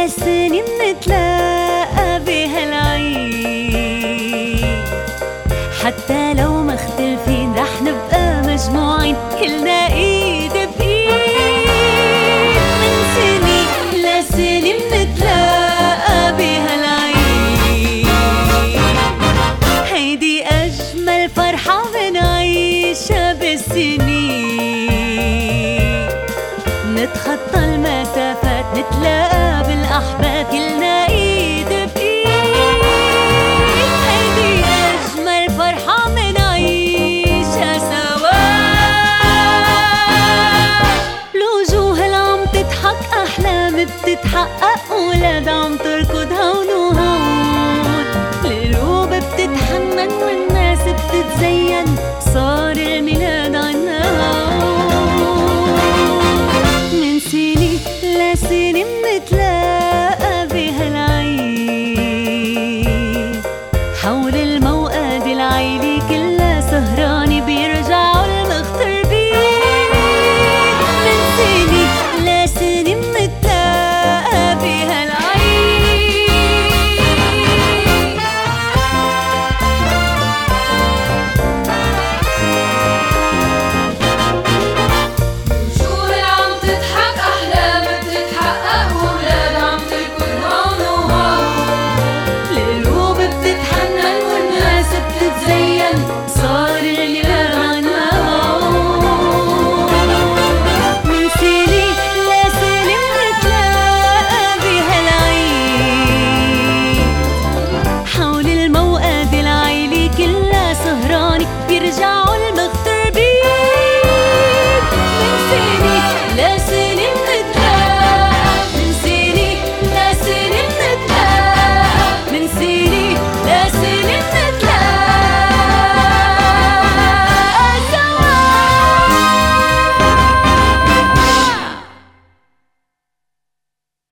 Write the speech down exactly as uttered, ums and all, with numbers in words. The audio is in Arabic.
لسنين نتلاقى بهالعيد، حتى لو مختلفين رح نبقى مجموعين كلنا ايد بايد. من سنين لسنين نتلاقى بهالعيد، هيدي اجمل فرحة منعيشها بالسنين. نتخطى المسافات نتلاقى بالاحباب كلنا ايد بايد، هيدي اجمل فرحة منعيشها سوا. الوجوه اللي عم تضحك احلام بتتحقق، ولاد عم تركض هون وهون، القلوب بتتحنن والناس بتتزين، صار الميلاد